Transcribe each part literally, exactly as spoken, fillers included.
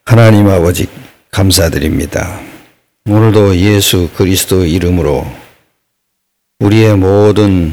하나님 아버지 감사드립니다. 오늘도 예수 그리스도 이름으로 우리의 모든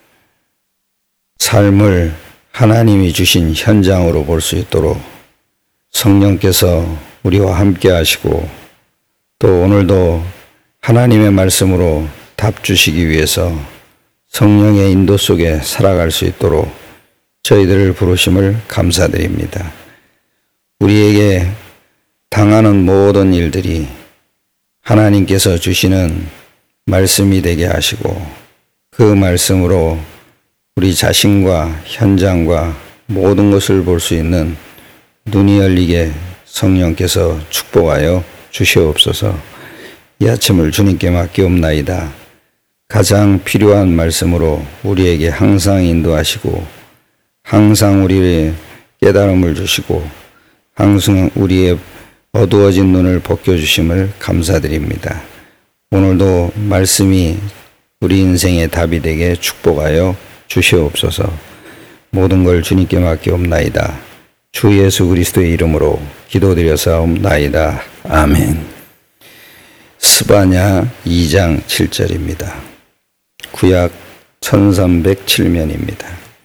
삶을 하나님이 주신 현장으로 볼 수 있도록 성령께서 우리와 함께 하시고 또 오늘도 하나님의 말씀으로 답 주시기 위해서 성령의 인도 속에 살아갈 수 있도록 저희들을 부르심을 감사드립니다. 우리에게 당하는 모든 일들이 하나님께서 주시는 말씀이 되게 하시고 그 말씀으로 우리 자신과 현장과 모든 것을 볼 수 있는 눈이 열리게 성령께서 축복하여 주시옵소서. 이 아침을 주님께 맡기옵나이다. 가장 필요한 말씀으로 우리에게 항상 인도하시고 항상 우리의 깨달음을 주시고 항상 우리의 어두워진 눈을 벗겨주심을 감사드립니다. 오늘도 말씀이 우리 인생의 답이 되게 축복하여 주시옵소서. 모든 걸 주님께 맡기옵나이다. 주 예수 그리스도의 이름으로 기도드려사옵나이다. 아멘. 스바냐 이 장 칠 절입니다. 구약 천삼백칠 면입니다.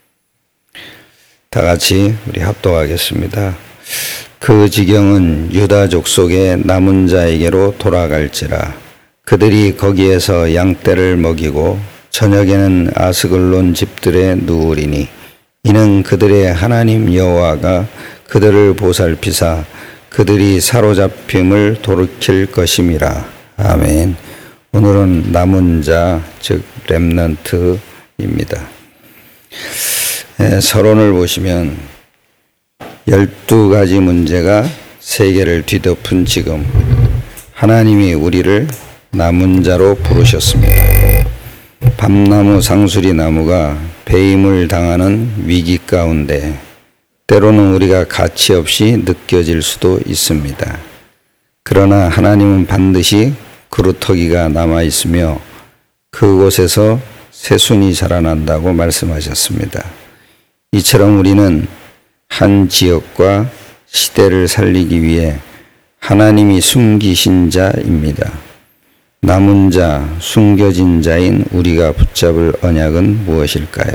다 같이 우리 합독하겠습니다. 그 지경은 유다 족속의 남은 자에게로 돌아갈지라. 그들이 거기에서 양떼를 먹이고 저녁에는 아스글론 집들에 누우리니 이는 그들의 하나님 여호와가 그들을 보살피사 그들이 사로잡힘을 돌이킬 것임이라. 아멘. 오늘은 남은 자, 즉 렘넌트입니다. 예, 서론을 보시면 열두 가지 문제가 세계를 뒤덮은 지금 하나님이 우리를 남은 자로 부르셨습니다. 밤나무 상수리 나무가 배임을 당하는 위기 가운데 때로는 우리가 가치 없이 느껴질 수도 있습니다. 그러나 하나님은 반드시 그루터기가 남아있으며 그곳에서 새순이 자라난다고 말씀하셨습니다. 이처럼 우리는 한 지역과 시대를 살리기 위해 하나님이 숨기신 자입니다. 남은 자, 숨겨진 자인 우리가 붙잡을 언약은 무엇일까요?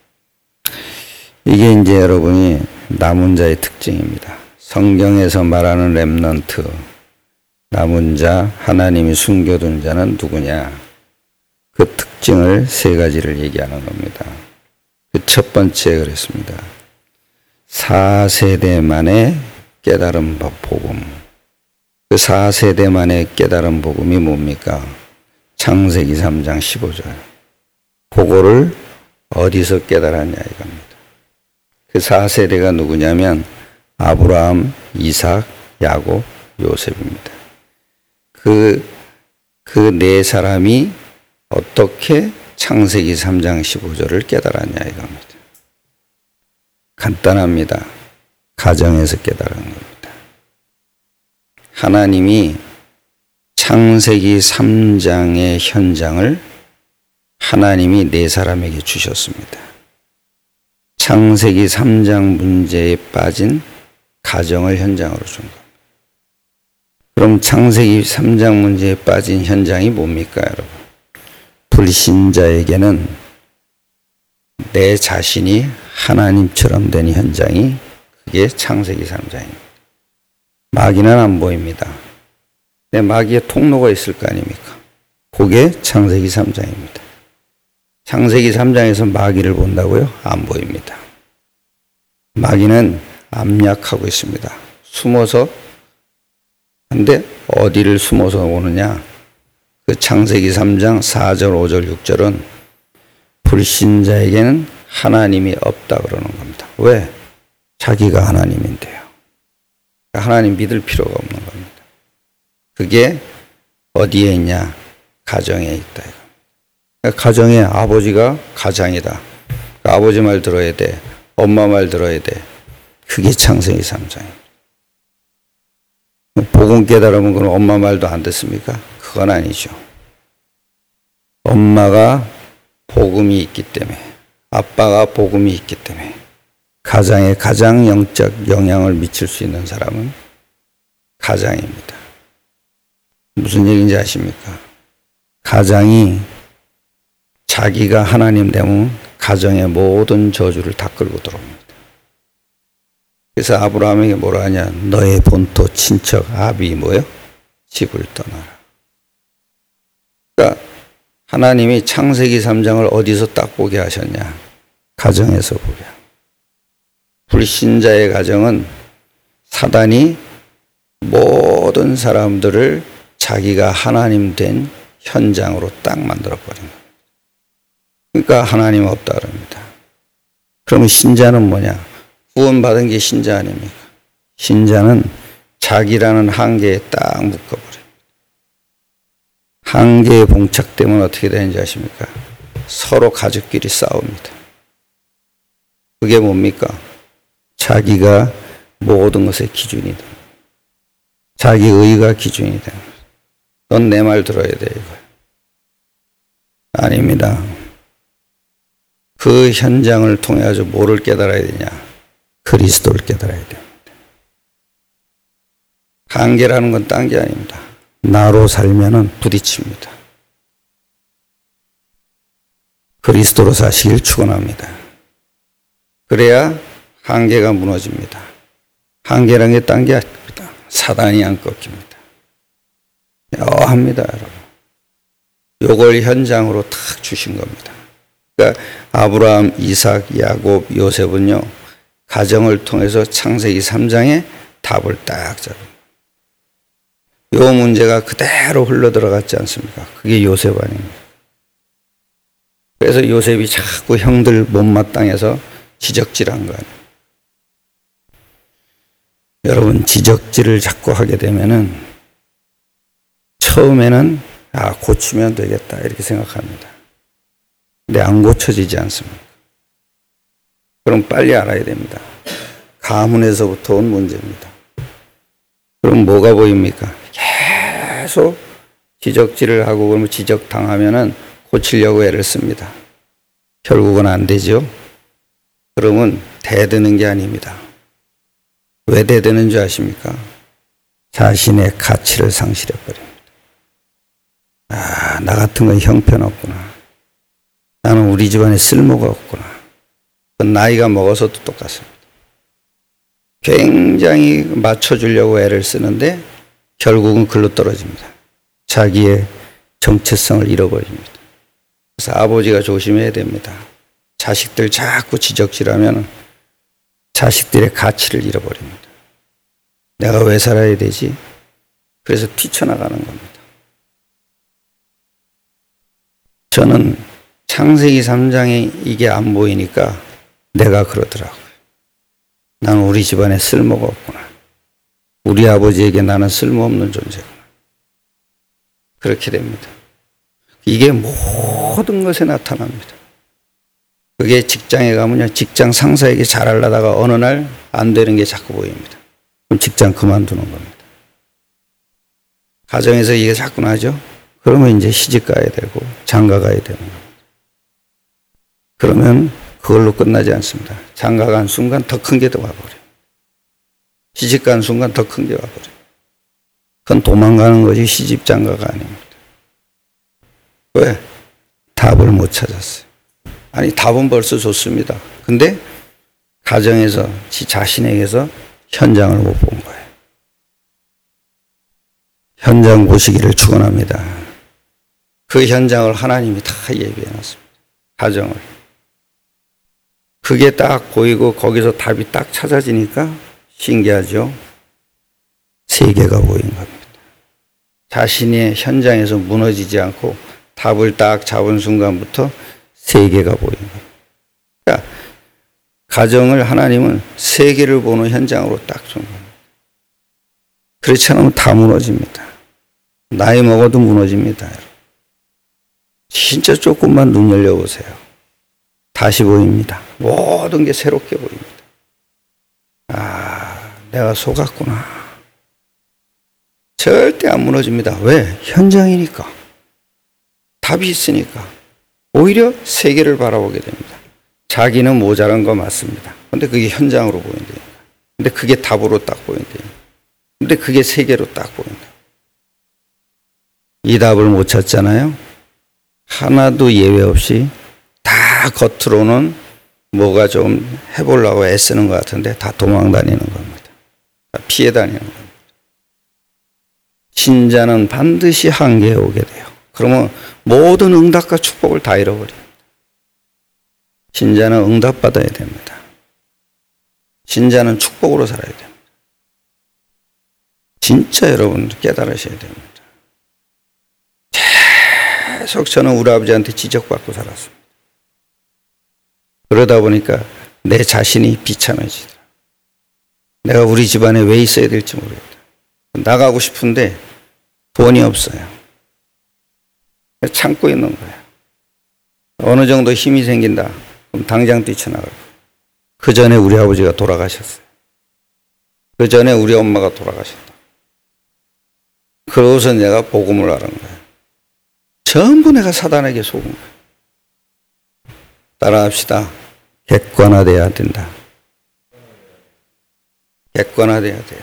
이게 이제 여러분이 남은 자의 특징입니다. 성경에서 말하는 렘넌트, 남은 자, 하나님이 숨겨둔 자는 누구냐? 그 특징을 세 가지를 얘기하는 겁니다. 그 첫 번째 그랬습니다. 사 세대 만에 깨달은 복음. 그 사 세대 만에 깨달은 복음이 뭡니까? 창세기 삼 장 십오 절. 그거를 어디서 깨달았냐 이겁니다. 그 사 세대가 누구냐면 아브라함, 이삭, 야곱, 요셉입니다. 그, 그 네 사람이 어떻게 창세기 삼 장 십오 절을 깨달았냐 이겁니다. 간단합니다. 가정에서 깨달은 겁니다. 하나님이 창세기 삼 장의 현장을 하나님이 네 사람에게 주셨습니다. 창세기 삼 장 문제에 빠진 가정을 현장으로 준 겁니다. 그럼 창세기 삼 장 문제에 빠진 현장이 뭡니까, 여러분? 불신자에게는 내 자신이 하나님처럼 된 현장이 그게 창세기 삼 장입니다. 마귀는 안 보입니다. 내 마귀의 통로가 있을 거 아닙니까? 그게 창세기 삼 장입니다. 창세기 삼 장에서 마귀를 본다고요? 안 보입니다. 마귀는 암약하고 있습니다. 숨어서. 근데 어디를 숨어서 오느냐? 그 창세기 삼 장 사 절, 오 절, 육 절은 불신자에게는 하나님이 없다 그러는 겁니다. 왜? 자기가 하나님인데요. 하나님 믿을 필요가 없는 겁니다. 그게 어디에 있냐? 가정에 있다. 그러니까 가정에 아버지가 가장이다. 그러니까 아버지 말 들어야 돼. 엄마 말 들어야 돼. 그게 창세기 삼 장입니다. 복음 깨달으면 그럼 엄마 말도 안 듣습니까? 그건 아니죠. 엄마가 복음이 있기 때문에, 아빠가 복음이 있기 때문에 가장에 가장 영적 영향을 미칠 수 있는 사람은 가장입니다. 무슨 얘기인지 아십니까? 가장이 자기가 하나님 되면 가정의 모든 저주를 다 끌고 들어옵니다. 그래서 아브라함에게 뭐라 하냐? 너의 본토 친척 아비 뭐요? 집을 떠나라. 그러니까 하나님이 창세기 삼 장을 어디서 딱 보게 하셨냐? 가정에서 보게. 불신자의 가정은 사단이 모든 사람들을 자기가 하나님 된 현장으로 딱 만들어버린 거예요. 그러니까 하나님 없다 그럽니다. 그러면 신자는 뭐냐? 구원받은 게 신자 아닙니까? 신자는 자기라는 한계에 딱 묶어버립니다. 한계에 봉착되면 어떻게 되는지 아십니까? 서로 가족끼리 싸웁니다. 그게 뭡니까? 자기가 모든 것의 기준이 됩니다. 자기 의가 기준이 됩니다. 넌 내 말 들어야 돼 이거예요. 아닙니다. 그 현장을 통해 가지고 뭐를 깨달아야 되냐? 그리스도를 깨달아야 됩니다. 한계라는 건 딴 게 아닙니다. 나로 살면은 부딪힙니다. 그리스도로 사시길 축원합니다. 그래야 한계가 무너집니다. 한계라는 게 딴 게 아닙니다. 사단이 안 꺾입니다. 묘합니다, 여러분. 요걸 현장으로 탁 주신 겁니다. 그러니까 아브라함, 이삭, 야곱, 요셉은요, 가정을 통해서 창세기 삼 장에 답을 딱 잡아요. 요 문제가 그대로 흘러 들어갔지 않습니까? 그게 요셉 아닙니까? 그래서 요셉이 자꾸 형들 못마땅해서 지적질한 거 아니에요. 여러분, 지적질을 자꾸 하게 되면은 처음에는 아, 고치면 되겠다 이렇게 생각합니다. 근데 안 고쳐지지 않습니까? 그럼 빨리 알아야 됩니다. 가문에서부터 온 문제입니다. 그럼 뭐가 보입니까? 계속 지적질을 하고 그러면 지적당하면은 고치려고 애를 씁니다. 결국은 안 되죠. 그러면 대드는 게 아닙니다. 왜 대드는 줄 아십니까? 자신의 가치를 상실해버립니다. 아, 나 같은 건 형편없구나. 나는 우리 집안에 쓸모가 없구나. 그건 나이가 먹어서도 똑같습니다. 굉장히 맞춰주려고 애를 쓰는데 결국은 글로 떨어집니다. 자기의 정체성을 잃어버립니다. 그래서 아버지가 조심해야 됩니다. 자식들 자꾸 지적질하면 자식들의 가치를 잃어버립니다. 내가 왜 살아야 되지? 그래서 뛰쳐나가는 겁니다. 저는 창세기 삼 장에 이게 안 보이니까 내가 그러더라고요. 나는 우리 집안에 쓸모가 없구나. 우리 아버지에게 나는 쓸모없는 존재구나. 그렇게 됩니다. 이게 모든 것에 나타납니다. 그게 직장에 가면요, 직장 상사에게 잘하려다가 어느 날 안 되는 게 자꾸 보입니다. 그럼 직장 그만두는 겁니다. 가정에서 이게 자꾸 나죠? 그러면 이제 시집 가야 되고 장가 가야 되는 겁니다. 그러면 그걸로 끝나지 않습니다. 장가 간 순간 더 큰 게 더 와버려요. 시집 간 순간 더 큰 게 와버려요. 그건 도망가는 것이 시집 장가가 아닙니다. 왜? 답을 못 찾았어요. 아니, 답은 벌써 좋습니다. 근데 가정에서 지 자신에게서 현장을 못 본 거예요. 현장 보시기를 축원합니다. 그 현장을 하나님이 다 예비해놨습니다. 가정을. 그게 딱 보이고 거기서 답이 딱 찾아지니까 신기하죠? 세계가 보인 겁니다. 자신의 현장에서 무너지지 않고 답을 딱 잡은 순간부터 세계가 보인 겁니다. 그러니까 가정을 하나님은 세계를 보는 현장으로 딱 준 겁니다. 그렇지 않으면 다 무너집니다. 나이 먹어도 무너집니다. 진짜 조금만 눈 열려보세요. 다시 보입니다. 모든 게 새롭게 보입니다. 아, 내가 속았구나. 절대 안 무너집니다. 왜? 현장이니까. 답이 있으니까. 오히려 세계를 바라보게 됩니다. 자기는 모자란 거 맞습니다. 근데 그게 현장으로 보인다니까. 근데 그게 답으로 딱 보인다니까. 근데 그게 세계로 딱 보인다. 이 답을 못 찾잖아요. 하나도 예외 없이 다 겉으로는 뭐가 좀 해보려고 애쓰는 것 같은데 다 도망 다니는 겁니다. 다 피해 다니는 겁니다. 신자는 반드시 한계에 오게 돼요. 그러면 모든 응답과 축복을 다 잃어버립니다. 신자는 응답받아야 됩니다. 신자는 축복으로 살아야 됩니다. 진짜 여러분 깨달으셔야 됩니다. 계속 저는 우리 아버지한테 지적받고 살았습니다. 그러다 보니까 내 자신이 비참해지더라. 내가 우리 집안에 왜 있어야 될지 모르겠다. 나가고 싶은데 돈이 없어요. 참고 있는 거예요. 어느 정도 힘이 생긴다. 그럼 당장 뛰쳐나가고. 그 전에 우리 아버지가 돌아가셨어요. 그 전에 우리 엄마가 돌아가셨다. 그러고서 내가 복음을 알은 거예요. 전부 내가 사단에게 속은 거예요. 따라합시다. 객관화돼야 된다. 객관화돼야 돼요.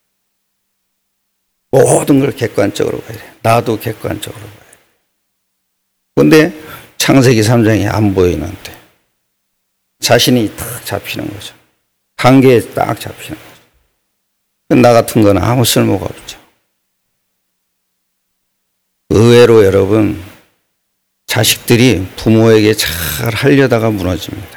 모든 걸 객관적으로 봐야 돼요. 나도 객관적으로 봐야 돼요. 그런데 창세기 삼 장이 안 보이는데 자신이 딱 잡히는 거죠. 한계에 딱 잡히는 거죠. 나 같은 건 아무 쓸모가 없죠. 의외로 여러분, 자식들이 부모에게 잘 하려다가 무너집니다.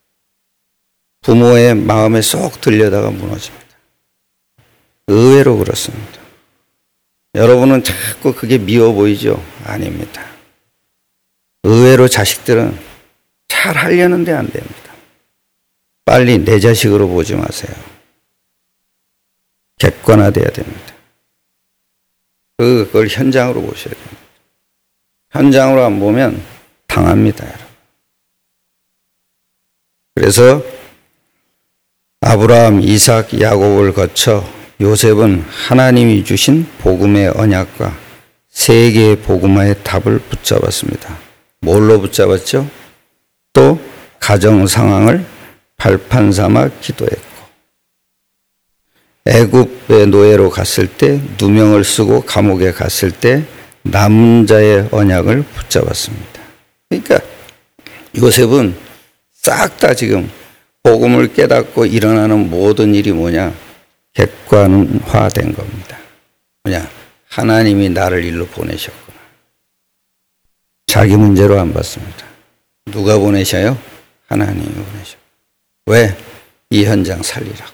부모의 마음에 쏙 들려다가 무너집니다. 의외로 그렇습니다. 여러분은 자꾸 그게 미워 보이죠? 아닙니다. 의외로 자식들은 잘 하려는데 안 됩니다. 빨리 내 자식으로 보지 마세요. 객관화돼야 됩니다. 그걸 현장으로 보셔야 됩니다. 현장으로 안 보면 당합니다, 여러분. 그래서 아브라함, 이삭, 야곱을 거쳐 요셉은 하나님이 주신 복음의 언약과 세계의 복음화의 답을 붙잡았습니다. 뭘로 붙잡았죠? 또 가정 상황을 발판 삼아 기도했고, 애굽의 노예로 갔을 때, 누명을 쓰고 감옥에 갔을 때 남은 자의 언약을 붙잡았습니다. 그러니까 요셉은 싹 다 지금 복음을 깨닫고 일어나는 모든 일이 뭐냐? 객관화된 겁니다. 뭐냐? 하나님이 나를 일로 보내셨구나. 자기 문제로 안 봤습니다. 누가 보내셔요? 하나님이 보내셔. 왜? 이 현장 살리라고.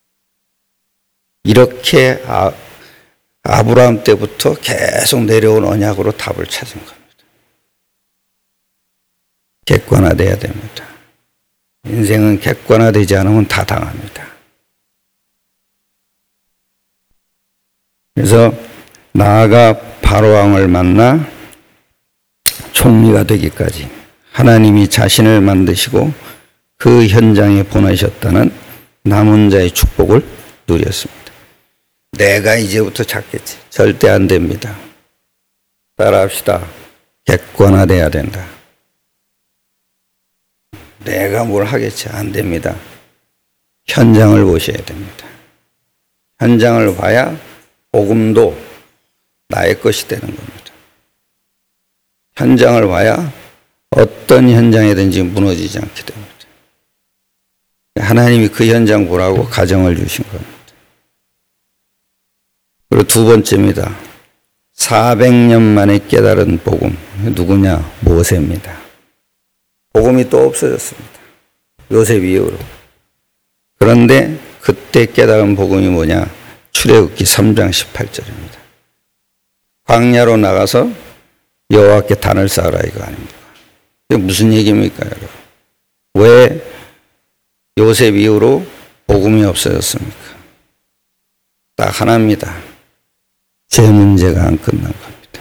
이렇게 아, 아브라함 때부터 계속 내려온 언약으로 답을 찾은 겁니다. 객관화돼야 됩니다. 인생은 객관화되지 않으면 다 당합니다. 그래서 나아가 바로왕을 만나 총리가 되기까지 하나님이 자신을 만드시고 그 현장에 보내셨다는 남은 자의 축복을 누렸습니다. 내가 이제부터 찾겠지. 절대 안 됩니다. 따라합시다. 객관화돼야 된다. 내가 뭘 하겠지. 안 됩니다. 현장을 보셔야 됩니다. 현장을 봐야 복음도 나의 것이 되는 겁니다. 현장을 봐야 어떤 현장이든지 무너지지 않게 됩니다. 하나님이 그 현장 보라고 가정을 주신 겁니다. 그리고 두 번째입니다. 사백 년 만에 깨달은 복음. 누구냐? 모세입니다. 복음이 또 없어졌습니다. 요셉 이후로. 그런데 그때 깨달은 복음이 뭐냐? 출애굽기 삼 장 십팔 절입니다. 광야로 나가서 여호와께 단을 쌓으라 이거 아닙니까? 이게 무슨 얘기입니까, 여러분? 왜 요셉 이후로 복음이 없어졌습니까? 딱 하나입니다. 제 문제가 안 끝난 겁니다.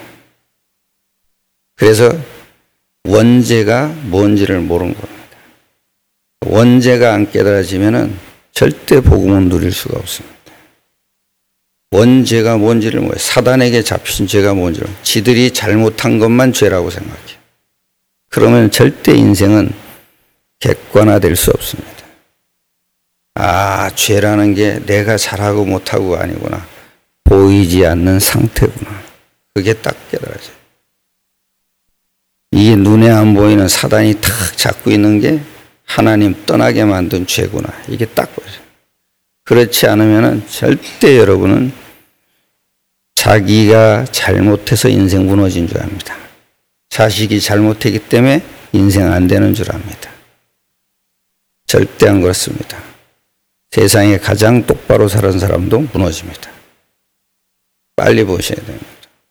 그래서 원죄가 뭔지를 모르는 겁니다. 원죄가 안 깨달아지면은 절대 복음을 누릴 수가 없습니다. 원죄가 뭔지를 모르요. 사단에게 잡힌 죄가 뭔지를 지들이 잘못한 것만 죄라고 생각해요. 그러면 절대 인생은 객관화될 수 없습니다. 아, 죄라는 게 내가 잘하고 못하고가 아니구나. 보이지 않는 상태구나. 그게 딱 깨달아져요. 이게 눈에 안 보이는 사단이 탁 잡고 있는 게 하나님 떠나게 만든 죄구나. 이게 딱 보여요. 그렇지 않으면 절대 여러분은 자기가 잘못해서 인생 무너진 줄 압니다. 자식이 잘못했기 때문에 인생 안 되는 줄 압니다. 절대 안 그렇습니다. 세상에 가장 똑바로 사는 사람도 무너집니다. 빨리 보셔야 됩니다.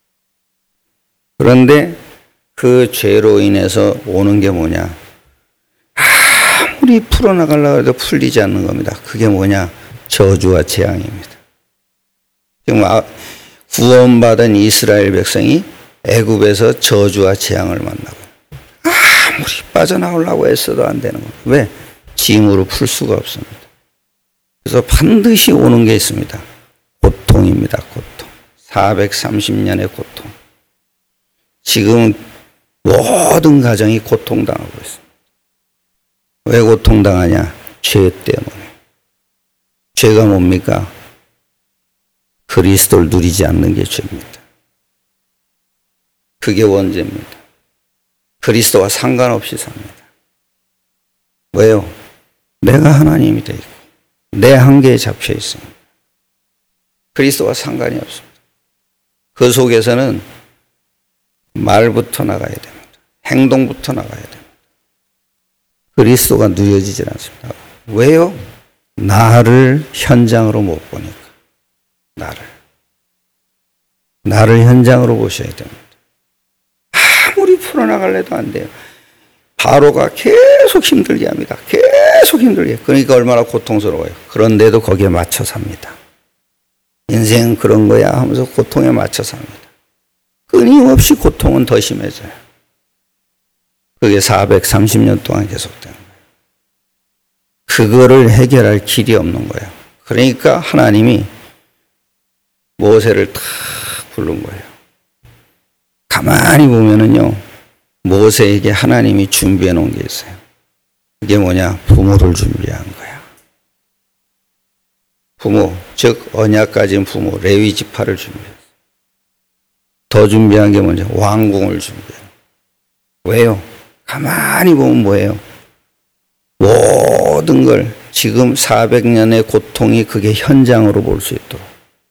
그런데 그 죄로 인해서 오는 게 뭐냐? 아무리 풀어나가려고 해도 풀리지 않는 겁니다. 그게 뭐냐? 저주와 재앙입니다. 지금 구원받은 이스라엘 백성이 애굽에서 저주와 재앙을 만나고 아무리 빠져나오려고 애써도 안 되는 겁니다. 왜? 짐으로 풀 수가 없습니다. 그래서 반드시 오는 게 있습니다. 고통입니다. 고통. 사백삼십 년의 고통. 지금 모든 가정이 고통당하고 있습니다. 왜 고통당하냐? 죄 때문에. 죄가 뭡니까? 그리스도를 누리지 않는 게 죄입니다. 그게 원죄입니다. 그리스도와 상관없이 삽니다. 왜요? 내가 하나님이 되어 있고 내 한계에 잡혀 있습니다. 그리스도와 상관이 없습니다. 그 속에서는 말부터 나가야 됩니다. 행동부터 나가야 됩니다. 그리스도가 누려지질 않습니다. 왜요? 나를 현장으로 못 보니까. 나를. 나를 현장으로 보셔야 됩니다. 아무리 풀어나가려도 안 돼요. 바로가 계속 힘들게 합니다. 계속 힘들게. 그러니까 얼마나 고통스러워요. 그런데도 거기에 맞춰 삽니다. 인생은 그런 거야 하면서 고통에 맞춰 삽니다. 끊임없이 고통은 더 심해져요. 그게 사백삼십 년 동안 계속되는 거예요. 그거를 해결할 길이 없는 거예요. 그러니까 하나님이 모세를 탁 부른 거예요. 가만히 보면은요, 모세에게 하나님이 준비해 놓은 게 있어요. 그게 뭐냐? 부모를 준비한 거야. 부모, 즉 언약 가진 부모, 레위 지파를 준비했어요. 더 준비한 게 뭐냐? 왕궁을 준비해요. 왜요? 가만히 보면 뭐예요? 모든 걸 지금 사백 년의 고통이 그게 현장으로 볼 수 있도록,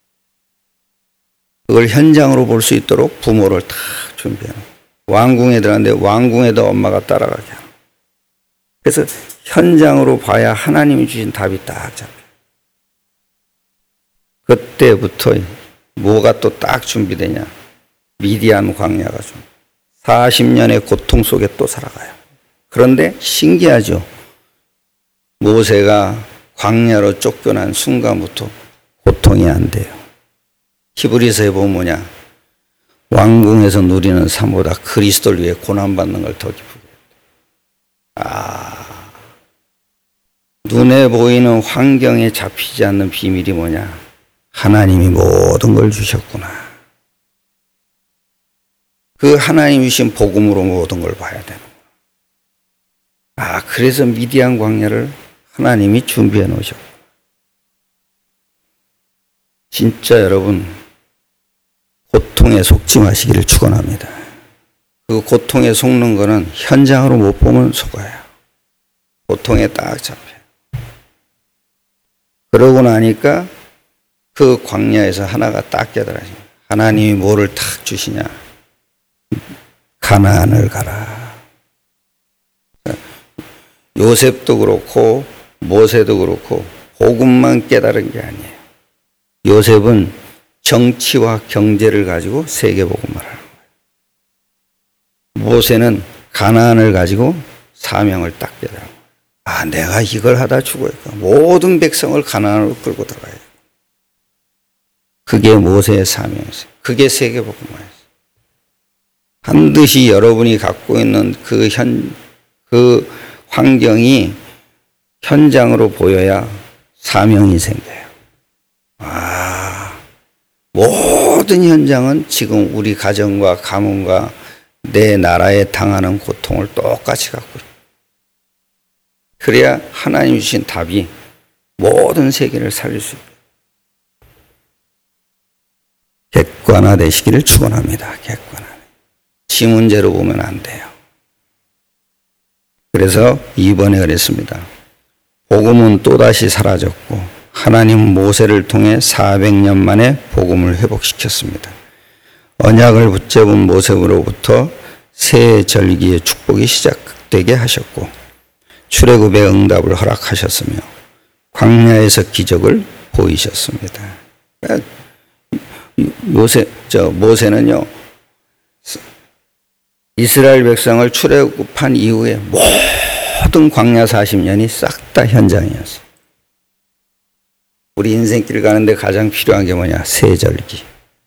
그걸 현장으로 볼 수 있도록 부모를 다 준비해요. 왕궁에 들어갔는데 왕궁에도 엄마가 따라가게 하는. 그래서 현장으로 봐야 하나님이 주신 답이 딱 잡혀요. 그때부터 뭐가 또 딱 준비되냐? 미디안 광야가 좀 사십 년의 고통 속에 또 살아가요. 그런데 신기하죠. 모세가 광야로 쫓겨난 순간부터 고통이 안 돼요. 히브리서에 보면 뭐냐? 왕궁에서 누리는 삶보다 그리스도를 위해 고난받는 걸 더 기쁘게 해요. 아, 눈에 보이는 환경에 잡히지 않는 비밀이 뭐냐? 하나님이 모든 걸 주셨구나. 그 하나님이 주신 복음으로 모든 걸 봐야 되는 거야. 아, 그래서 미디안 광야를 하나님이 준비해 놓으셨고. 진짜 여러분, 고통에 속지 마시기를 축원합니다. 그 고통에 속는 거는 현장으로 못 보면 속아요. 고통에 딱 잡혀요. 그러고 나니까 그 광야에서 하나가 딱 깨달아져요. 하나님이 뭐를 탁 주시냐? 가나안을 가라. 요셉도 그렇고 모세도 그렇고 복음만 깨달은 게 아니에요. 요셉은 정치와 경제를 가지고 세계복음을 하는 거예요. 모세는 가나안을 가지고 사명을 딱 깨달은 거예요. 아, 내가 이걸 하다 죽어야겠다. 모든 백성을 가나안으로 끌고 들어가야 돼. 그게 모세의 사명이었어요. 그게 세계복음이었어요. 반드시 여러분이 갖고 있는 그 현, 그 환경이 현장으로 보여야 사명이 생겨요. 아, 모든 현장은 지금 우리 가정과 가문과 내 나라에 당하는 고통을 똑같이 갖고 있어요. 그래야 하나님 주신 답이 모든 세계를 살릴 수 있어요. 객관화되시기를 축원합니다. 객관화. 지 문제로 보면 안 돼요. 그래서 이번에 그랬습니다. 복음은 또다시 사라졌고 하나님은 모세를 통해 사백 년 만에 복음을 회복시켰습니다. 언약을 붙잡은 모세로부터 새 절기의 축복이 시작되게 하셨고 출애굽의 응답을 허락하셨으며 광야에서 기적을 보이셨습니다. 그러니까 모세, 저 모세는요 이스라엘 백성을 출애굽한 이후에 모든 광야 사십 년이 싹 다 현장이었어요. 우리 인생길 가는데 가장 필요한 게 뭐냐? 세절기,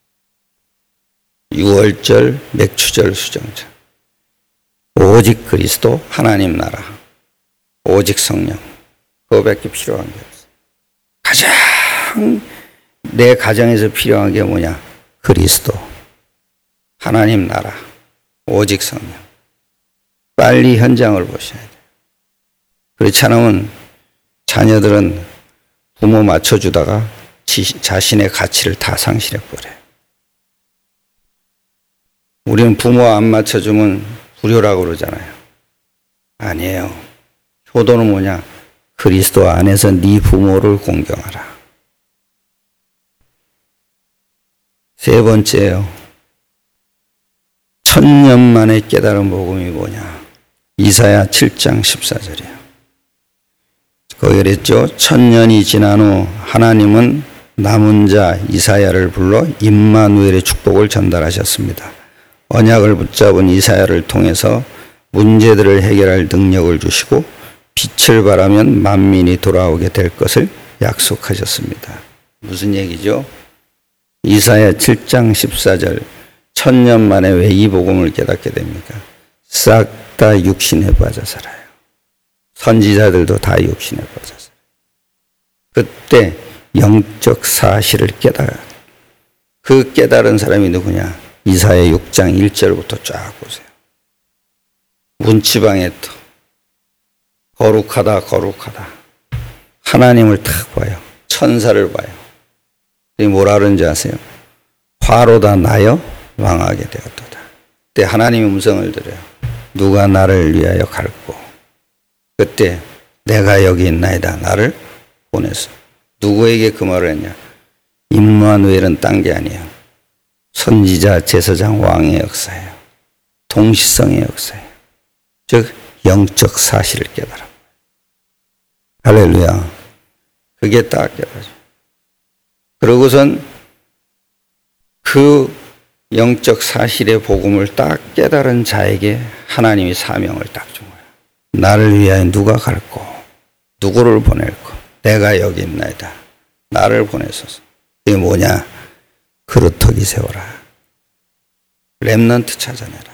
유월절, 맥추절, 수정절. 오직 그리스도, 하나님 나라, 오직 성령. 그거밖에 필요한 게 없어요. 가장 내 가정에서 필요한 게 뭐냐? 그리스도, 하나님 나라, 오직 성령. 빨리 현장을 보셔야 돼요. 그렇지 않으면 자녀들은 부모 맞춰주다가 지, 자신의 가치를 다 상실해버려요. 우리는 부모 안 맞춰주면 불효라고 그러잖아요. 아니에요. 효도는 뭐냐? 그리스도 안에서 네 부모를 공경하라. 세 번째요. 천년 만에 깨달은 복음이 뭐냐? 이사야 칠 장 십사 절이에요. 거기 그랬죠. 천년이 지난 후 하나님은 남은 자 이사야를 불러 임마누엘의 축복을 전달하셨습니다. 언약을 붙잡은 이사야를 통해서 문제들을 해결할 능력을 주시고 빛을 발하면 만민이 돌아오게 될 것을 약속하셨습니다. 무슨 얘기죠? 이사야 칠 장 십사 절. 천년 만에 왜 이 복음을 깨닫게 됩니까? 싹 다 육신에 빠져 살아요. 선지자들도 다 육신에 빠져 살아요. 그때 영적 사실을 깨달아요. 그 깨달은 사람이 누구냐? 이사야 육 장 일 절부터 쫙 보세요. 문지방에 또 거룩하다 거룩하다. 하나님을 탁 봐요. 천사를 봐요. 이 뭐라 그러는지 아세요? 화로다 나여 왕하게 되었도다. 그때 하나님의 음성을 들어요. 누가 나를 위하여 갈고. 그때 내가 여기 있나이다. 나를 보내서. 누구에게 그 말을 했냐? 임마누엘은 딴 게 아니에요. 선지자, 제사장, 왕의 역사예요. 동시성의 역사예요. 즉 영적 사실을 깨달아. 할렐루야. 그게 딱 깨달아져. 그러고선 그 영적 사실의 복음을 딱 깨달은 자에게 하나님이 사명을 딱 준 거야. 나를 위하여 누가 갈고 누구를 보낼고 내가 여기 있나이다. 나를 보내소서. 이게 뭐냐? 그루터기 세워라. 렘넌트 찾아내라.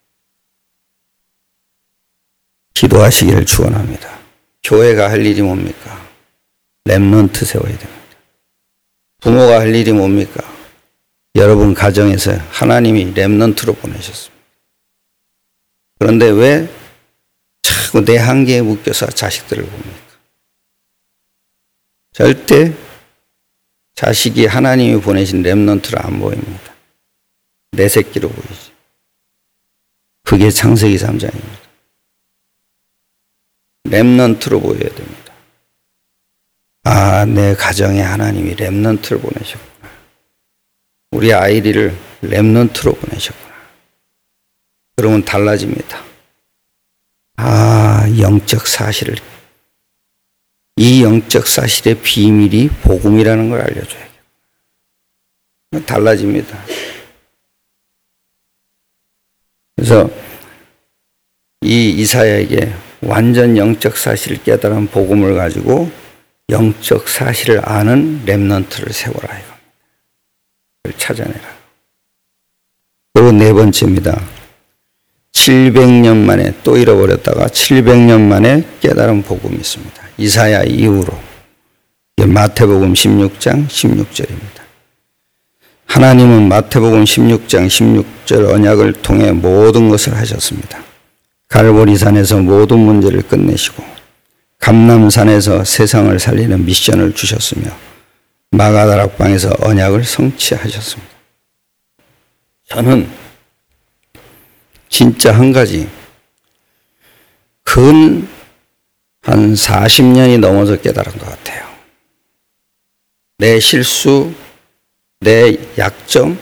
기도하시기를 축원합니다. 교회가 할 일이 뭡니까? 렘넌트 세워야 됩니다. 부모가 할 일이 뭡니까? 여러분 가정에서 하나님이 렘넌트로 보내셨습니다. 그런데 왜 자꾸 내 한계에 묶여서 자식들을 봅니까? 절대 자식이 하나님이 보내신 렘넌트로 안 보입니다. 내 새끼로 보이지. 그게 창세기 삼 장입니다. 렘넌트로 보여야 됩니다. 아, 내 가정에 하나님이 렘넌트를 보내셨구나. 우리 아이를 렘넌트로 보내셨구나. 그러면 달라집니다. 아, 영적 사실을, 이 영적 사실의 비밀이 복음이라는 걸 알려줘야겠다. 달라집니다. 그래서 이 이사야에게 완전 영적 사실을 깨달은 복음을 가지고 영적 사실을 아는 렘넌트를 세워라 이겁니다. 그걸 찾아내라. 그리고 네 번째입니다. 칠백 년 만에 또 잃어버렸다가 칠백 년 만에 깨달은 복음이 있습니다. 이사야 이후로. 마태복음 십육 장 십육 절입니다. 하나님은 마태복음 십육 장 십육 절 언약을 통해 모든 것을 하셨습니다. 갈보리산에서 모든 문제를 끝내시고 감람산에서 세상을 살리는 미션을 주셨으며 마가다락방에서 언약을 성취하셨습니다. 저는 진짜 한 가지, 근 한 사십 년이 넘어서 깨달은 것 같아요. 내 실수, 내 약점,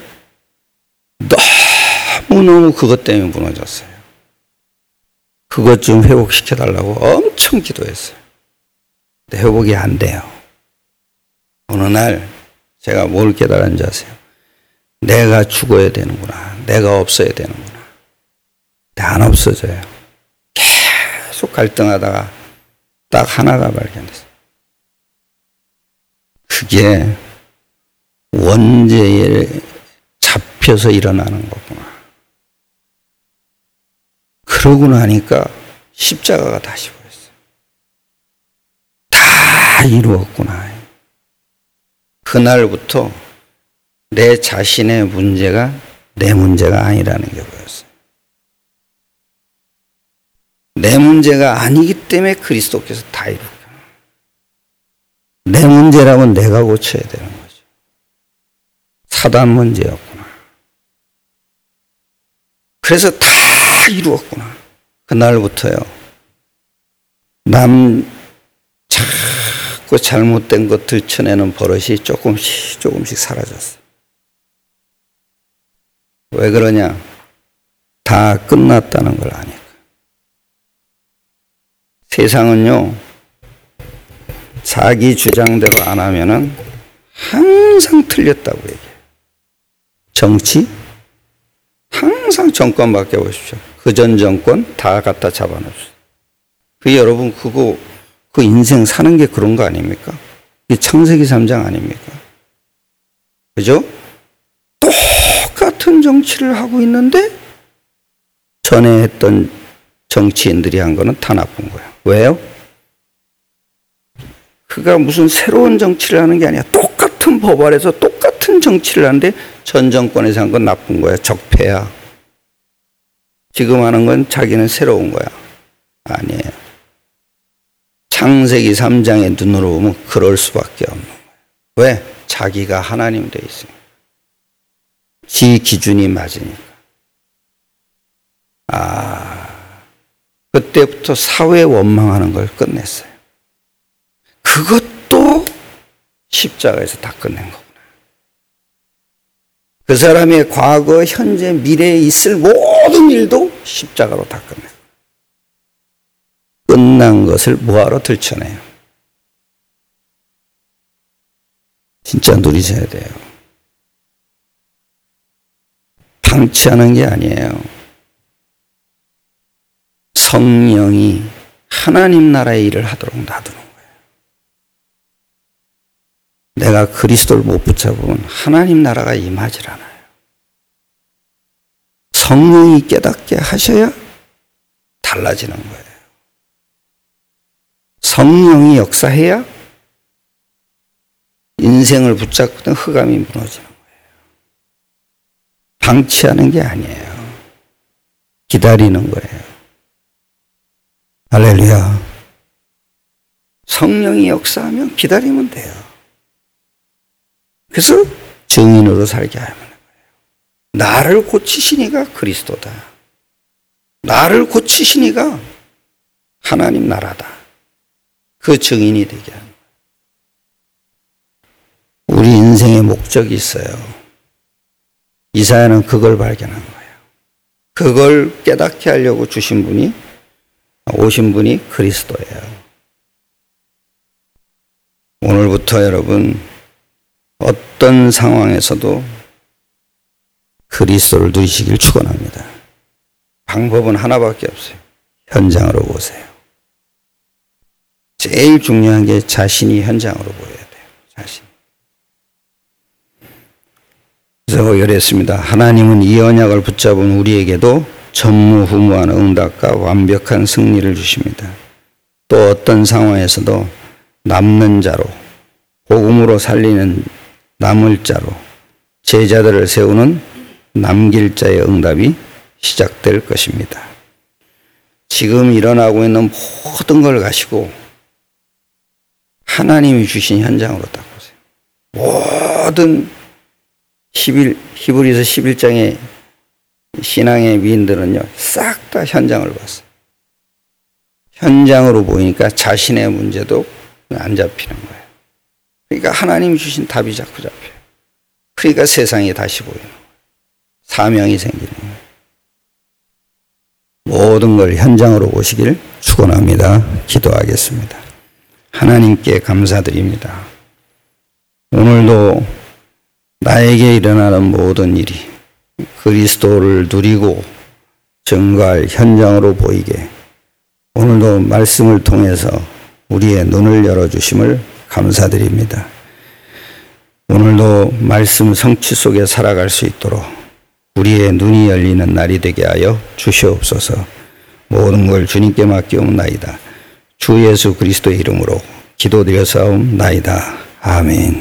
너무너무 그것 때문에 무너졌어요. 그것 좀 회복시켜달라고 엄청 기도했어요. 근데 회복이 안 돼요. 어느 날 제가 뭘 깨달은지 아세요? 내가 죽어야 되는구나. 내가 없어야 되는구나. 근데 안 없어져요. 계속 갈등하다가 딱 하나가 발견됐어요. 그게 원죄에 잡혀서 일어나는 거구나. 그러고 나니까 십자가가 다시 보였어요. 다 이루었구나. 그날부터 내 자신의 문제가 내 문제가 아니라는 게 보였어요. 내 문제가 아니기 때문에 그리스도께서 다 이루었구나. 내 문제라면 내가 고쳐야 되는 거죠. 사단 문제였구나. 그래서 다 이루었구나. 그날부터요. 남 자꾸 잘못된 것 들춰내는 버릇이 조금씩 조금씩 사라졌어요. 왜 그러냐? 다 끝났다는 걸 아니까. 세상은요, 자기 주장대로 안 하면은 항상 틀렸다고 얘기해요. 정치? 항상 정권 바뀌어보십시오. 그 전 정권 다 갖다 잡아놓으십시오. 그 여러분, 그거, 그 인생 사는 게 그런 거 아닙니까? 이게 창세기 삼 장 아닙니까? 그죠? 똑같은 정치를 하고 있는데 전에 했던 정치인들이 한 거는 다 나쁜 거예요. 왜요? 그가 무슨 새로운 정치를 하는 게 아니야. 똑같은 법 아래서 똑같은 정치를 하는데 전 정권에서 한 건 나쁜 거야. 적폐야. 지금 하는 건 자기는 새로운 거야. 아니에요. 창세기 삼 장의 눈으로 보면 그럴 수밖에 없는 거예요. 왜? 자기가 하나님 돼 있으니까. 지 기준이 맞으니까. 아, 그때부터 사회 원망하는 걸 끝냈어요. 그것도 십자가에서 다 끝낸 거구나. 그 사람의 과거, 현재, 미래에 있을 모든 일도 십자가로 다 끝내요. 끝난 것을 뭐하러 들춰내요? 진짜 누리셔야 돼요. 방치하는 게 아니에요. 성령이 하나님 나라의 일을 하도록 놔두는 거예요. 내가 그리스도를 못 붙잡으면 하나님 나라가 임하질 않아요. 성령이 깨닫게 하셔야 달라지는 거예요. 성령이 역사해야 인생을 붙잡고든 흑암이 무너지는 거예요. 방치하는 게 아니에요. 기다리는 거예요. 할렐루야. 성령이 역사하면 기다리면 돼요. 그래서 증인으로 살게 하면 거예요. 나를 고치시니가 그리스도다. 나를 고치시니가 하나님 나라다. 그 증인이 되게 하는 거예요. 우리 인생의 목적이 있어요. 이사야는 그걸 발견한 거예요. 그걸 깨닫게 하려고 주신 분이, 오신 분이 그리스도예요. 오늘부터 여러분 어떤 상황에서도 그리스도를 누리시길 축원합니다. 방법은 하나밖에 없어요. 현장으로 보세요. 제일 중요한 게 자신이 현장으로 보여야 돼요. 자신. 그래서 이랬습니다. 하나님은 이 언약을 붙잡은 우리에게도 전무후무한 응답과 완벽한 승리를 주십니다. 또 어떤 상황에서도 남는 자로, 복음으로 살리는 남을 자로 제자들을 세우는 남길 자의 응답이 시작될 것입니다. 지금 일어나고 있는 모든 걸 가지고 하나님이 주신 현장으로 딱 보세요. 모든 십일, 히브리서 십일 장에 신앙의 미인들은요, 싹 다 현장을 봤어요. 현장으로 보이니까 자신의 문제도 안 잡히는 거예요. 그러니까 하나님이 주신 답이 자꾸 잡혀요. 그러니까 세상이 다시 보이는 거예요. 사명이 생기는 거예요. 모든 걸 현장으로 보시길 축원합니다. 기도하겠습니다. 하나님께 감사드립니다. 오늘도 나에게 일어나는 모든 일이 그리스도를 누리고 증거할 현장으로 보이게 오늘도 말씀을 통해서 우리의 눈을 열어주심을 감사드립니다. 오늘도 말씀 성취 속에 살아갈 수 있도록 우리의 눈이 열리는 날이 되게 하여 주시옵소서. 모든 걸 주님께 맡기옵나이다. 주 예수 그리스도의 이름으로 기도드려 사옵나이다. 아멘.